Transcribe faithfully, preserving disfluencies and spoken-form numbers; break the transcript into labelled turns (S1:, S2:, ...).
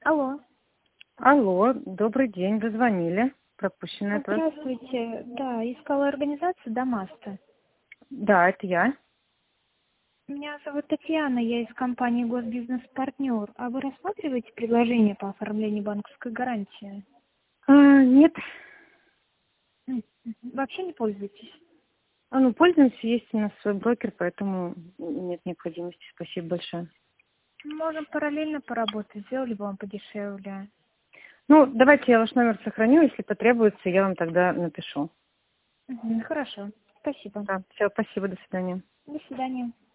S1: Алло.
S2: Алло, добрый день, вы звонили. Пропущенная от вас.
S1: Здравствуйте. Да, искала организацию Дамаста.
S2: Да, это я.
S1: Меня зовут Татьяна, я из компании Госбизнес-партнер. А вы рассматриваете предложение по оформлению банковской гарантии?
S2: А, нет.
S1: М, мгм. Вообще не пользуетесь?
S2: А, ну, пользуемся, есть у нас свой брокер, поэтому нет необходимости. Спасибо большое.
S1: Можем параллельно поработать, сделали бы вам подешевле.
S2: Ну, давайте я ваш номер сохраню, если потребуется, я вам тогда напишу.
S1: Мгм, хорошо, спасибо.
S2: Да, все, спасибо, до свидания.
S1: До свидания.